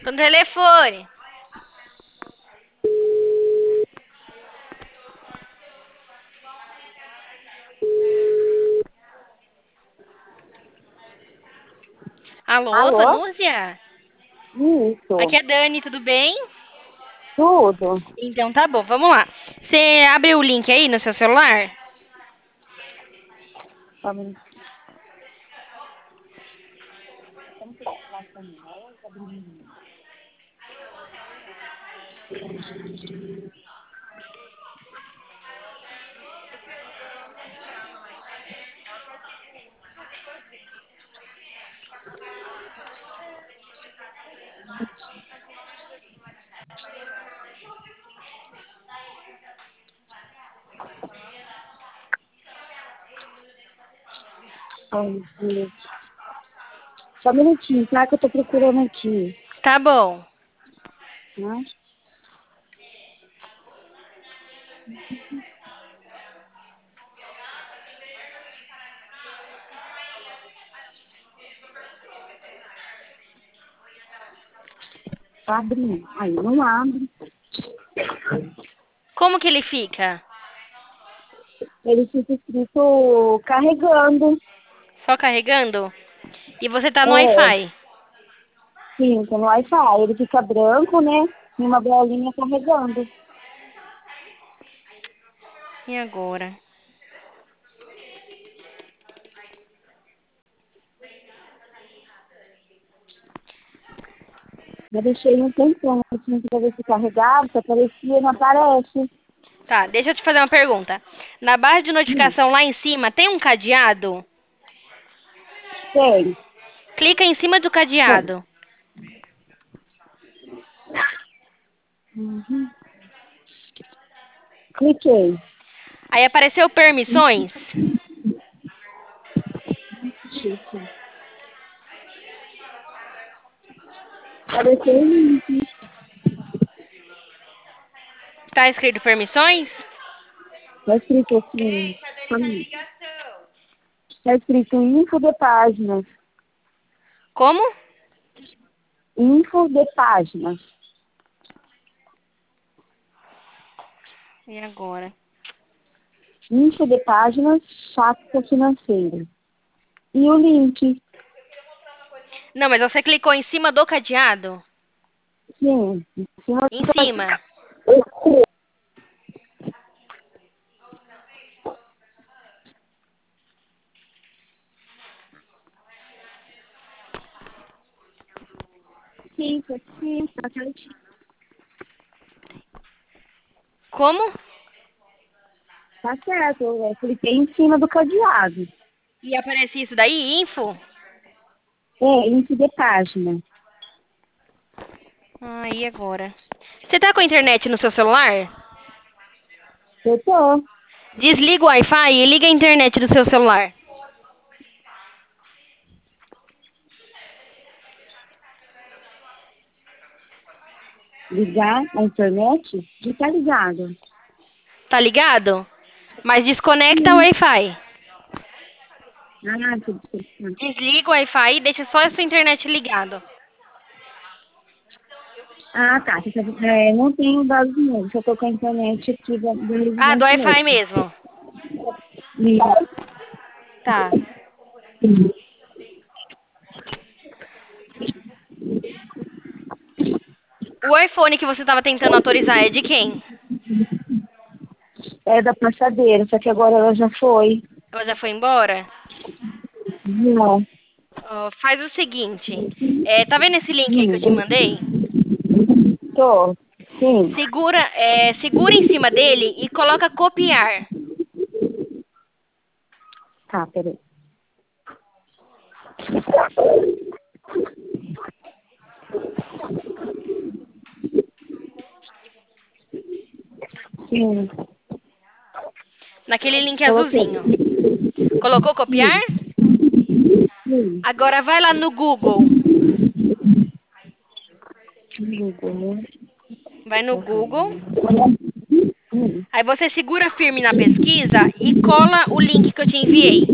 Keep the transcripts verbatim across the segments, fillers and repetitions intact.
Tô no telefone. Alô, Alô? Vanúzia? Aqui Isso, é Dani, tudo bem? tudo. Então tá bom, vamos lá. Você abre o link aí no seu celular? Vamos- vamos ver. Só um minutinho, tá? Que eu tô procurando aqui. Tá bom. Né? Abre. Aí não abre. Como que ele fica? Ele fica escrito carregando. Só carregando? E você tá no É, Wi-Fi? sim, tem no Wi-Fi. Ele fica branco, né? E uma bolinha carregando. E agora? Eu deixei um tempão assim pra ver se carregava, se aparecia, não aparece. Tá, deixa eu te fazer uma pergunta. Na barra de Hum, notificação lá em cima, tem um cadeado? tem, Clica em cima do tem. cadeado. Uhum. Cliquei. Aí apareceu permissões. Chique. Apareceu o link. Tá escrito permissões? Tá escrito assim, calma. Tá escrito info de páginas. Como? Info de páginas. E agora? Info de páginas, chapa financeira. E o link, Não, mas você clicou em cima do cadeado? sim, em cima Em do cima. cadeado. Sim, sim, tá certinho. Como? Tá certo, eu cliquei em cima do cadeado. E aparece isso daí, info? É, info de página. Ah, e agora? Você tá com a internet no seu celular? Eu tô. Desliga o Wi-Fi e liga a internet do seu celular. Ligar a internet? Já tá ligado. Tá ligado? Mas desconecta o Sim. Wi-Fi. Ah, tudo certo. Desliga o Wi-Fi e deixa só a sua internet ligado. Ah, tá. Você tá- é, não tenho dados meus. Eu tô com a internet aqui da, da Ah, do residência Wi-Fi mesmo. mesmo. E- Tá. O iPhone que você tava tentando autorizar é de quem? É da passadeira, só que agora ela já foi. Ela já foi embora? Não. Ó, faz o seguinte. É, tá vendo esse link aí que eu te Hum. mandei? Tô. Sim. Segura, é, segura em cima dele e coloca copiar. Tá, peraí. Sim. Naquele link Coloquei. azulzinho. Colocou copiar? Sim. Sim. Agora vai lá no Google. Sim. Vai no Google. Hum. Aí você segura firme na pesquisa e cola o link que eu te enviei.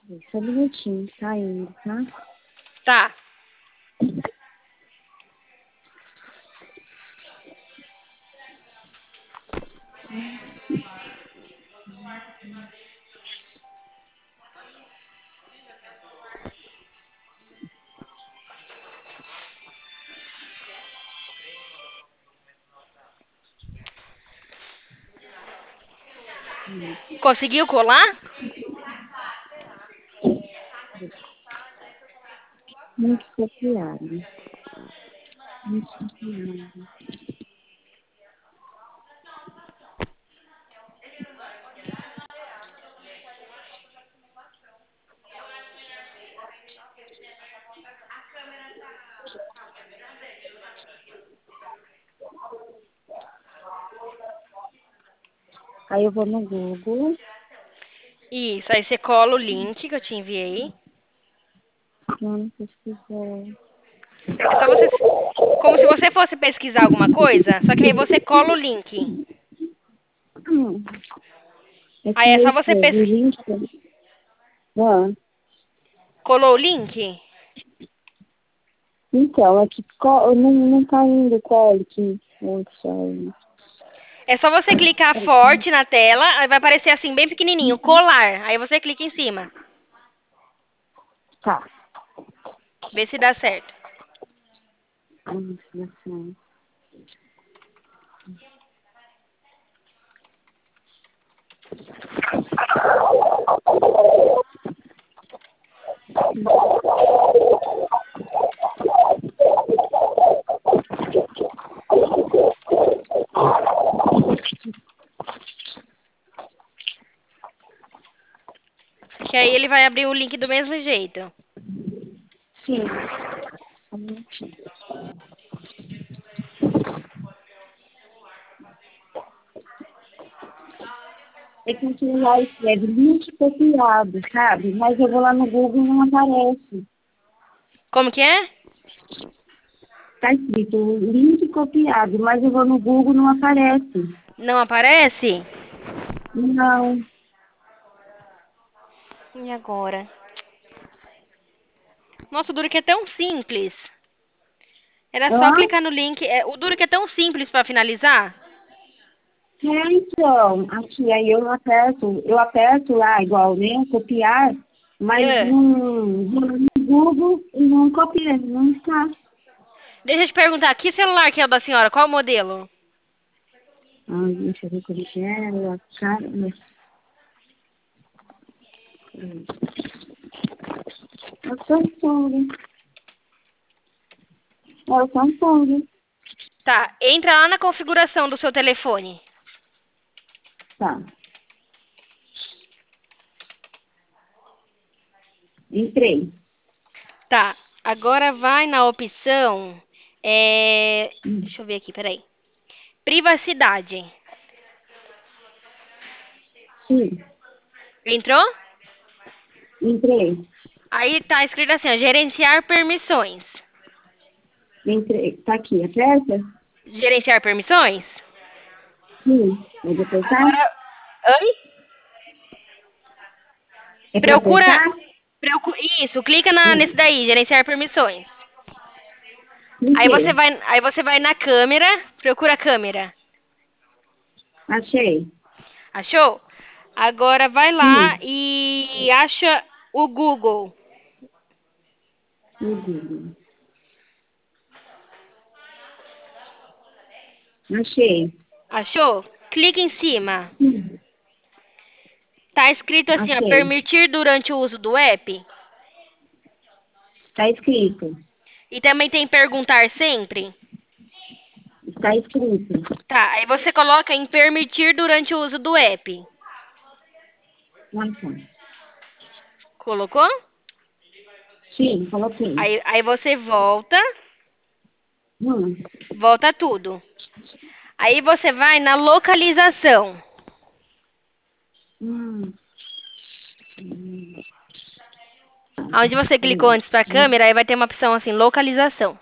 Só um minutinho, tá indo, tá? Tá. Hum, Conseguiu colar? Muito copiado. Muito copiado. Aí eu vou no Google. Isso, aí você cola o link que eu te enviei. Não pesquisar. É só você. Como se você fosse pesquisar alguma coisa, só que aí você cola o link. Hum, Aí aqui é eu só você escrevi pesquisar. link. Ah, Colou o link? então, aqui co- não, não tá indo qual que É só você clicar forte na tela, aí vai aparecer assim, bem pequenininho, colar. Aí você clica em cima. Tá. Vê se dá certo. Hum, assim. Que aí ele vai abrir o link do mesmo jeito. Sim. Só um minutinho. É que aqui lá escreve link copiado, sabe? Mas eu vou lá no Google e não aparece. Como que é? Tá escrito link copiado, mas eu vou no Google e não aparece. Não aparece? Não. E agora? Nossa, o duro que é tão simples. Era só Hã? clicar no link. É, o duro que é tão simples pra finalizar. É, então, aqui, aí eu aperto, eu aperto lá, igual, né, copiar, mas É. não, vou no Google e não copia, não está. Deixa eu te perguntar, que celular que é o da senhora? Qual o modelo? Ai, deixa eu ver como que é, a cara, é o Samsung, é o Samsung, Tá, entra lá na configuração do seu telefone. tá, entrei. Tá, agora vai na opção. É... Hum, Deixa eu ver aqui, peraí. Privacidade. Sim, Entrou? entrei, Aí tá escrito assim, ó, gerenciar permissões. entrei, tá aqui, aperta? Gerenciar permissões? Sim, pode apertar? Agora, oi? É pra Procura, apertar? procu- isso, clica na, nesse Hum, daí, gerenciar permissões. Aí você cliquei, vai, aí você vai na câmera, procura a câmera. achei, Achou? Agora vai lá sim, e acha o Google. no Google, achei, Achou? Clica em cima. sim, Tá escrito assim, ó, achei, permitir durante o uso do app. tá escrito. E também tem perguntar sempre. Está escrito. Tá, aí você coloca em permitir durante o uso do app. Nossa. Colocou? Sim, coloquei. Aí, aí você volta, Hum. volta tudo. Aí você vai na localização. Hum. Hum. Onde você clicou Peraí. antes da câmera, aí vai ter uma opção assim, localização.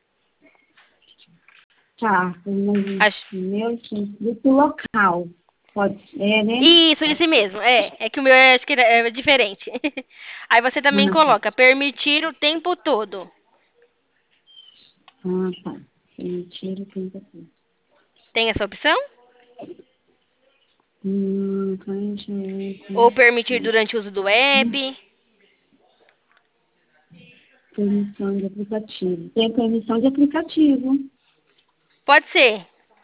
Tá, o Ach- meu tinha escrito local. Pode ser, né? Isso, esse mesmo. É, é que o meu é, acho que é diferente. Aí você também Ah, tá. coloca permitir o tempo todo. Ah, tá. Permitir o tempo aqui. Tem essa opção? Hum, permitir, Ou permitir durante o uso do app? permissão de aplicativo. Tem permissão de aplicativo. Pode ser.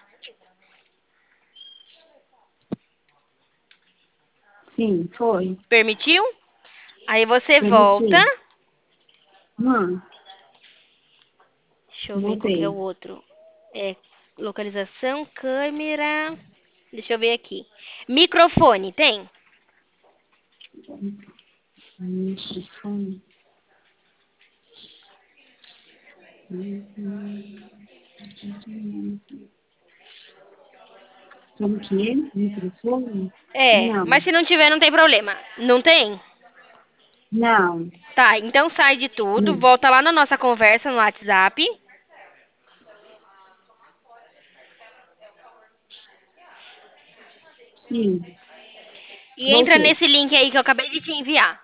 Sim, foi. Permitiu? Aí você volta. Permitir. Não, Deixa eu ver qual que é o voltei. outro. É localização, câmera. Deixa eu ver aqui. Microfone, tem? Ixi, foi. Como que é? Microfone? É, Não, mas se não tiver, não tem problema. Não tem? não, Tá, então sai de tudo, não. volta lá na nossa conversa no WhatsApp. Sim, E entra voltei. nesse link aí que eu acabei de te enviar.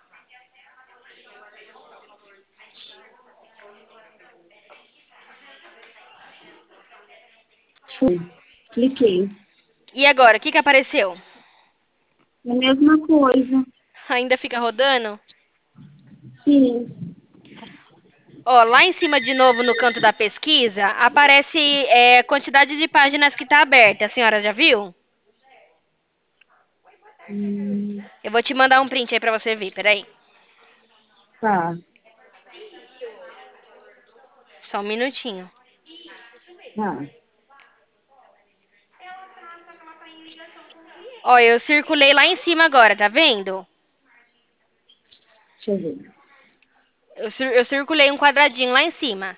Fui. Cliquei. E agora, o que que apareceu? É a mesma coisa. Ainda fica rodando? Sim. Ó, lá em cima de novo no canto da pesquisa, aparece é, quantidade de páginas que tá aberta. A senhora já viu? Hum, Eu vou te mandar um print aí pra você ver, peraí. tá, Só um minutinho. tá. Ó, eu circulei lá em cima agora, tá vendo? Deixa eu ver. Eu, cir- eu circulei um quadradinho lá em cima.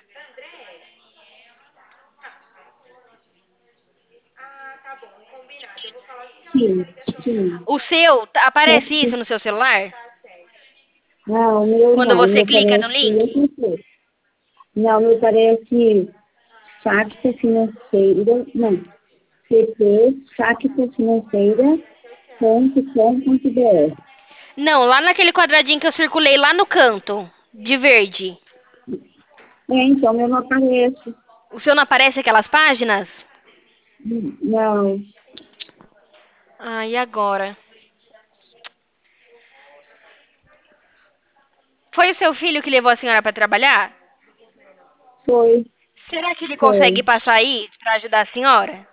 Sim, sim. O seu, tá- Só aparece isso que- no seu celular? Não, o meu Quando não. O você meu clica no parece link? outro coisa. Não, o meu parece Facta Financeira. Não. C P Facta Financeira ponto com ponto br. Não, lá naquele quadradinho que eu circulei lá no canto, de verde. É, então, o meu não aparece. O seu não aparece aquelas páginas? Hum, Não, Ah, e agora? Foi o seu filho que levou a senhora para trabalhar? foi, Será que ele consegue foi. passar aí para ajudar a senhora?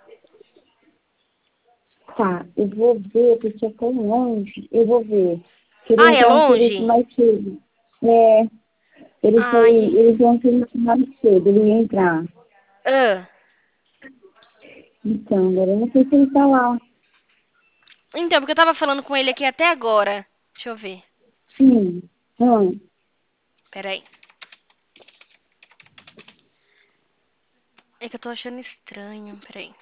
Tá, eu vou ver, porque é tão longe. Eu vou ver. Queria Ah, é entrar um serviço longe? mais cedo. É, ele foi, Ai. ele deu um serviço mais cedo, ele ia entrar. Ah. Então, agora eu não sei se ele tá lá. Então, porque eu tava falando com ele aqui até agora. Deixa eu ver. Sim. Hum, Peraí. É que eu tô achando estranho. Peraí.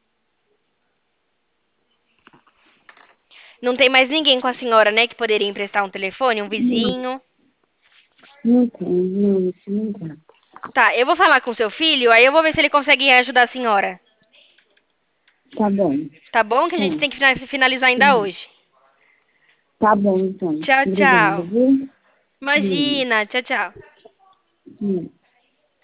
Não tem mais ninguém com a senhora, né, que poderia emprestar um telefone? Um não, vizinho? não tem, não, isso não dá. Tá, eu vou falar com seu filho, aí eu vou ver se ele consegue ajudar a senhora. Tá bom. Tá bom? Que a gente Hum, tem que fina- finalizar ainda sim. hoje. Tá bom, então. Tchau, Obrigada, tchau. viu? Hum, Imagina. Tchau, tchau. hum.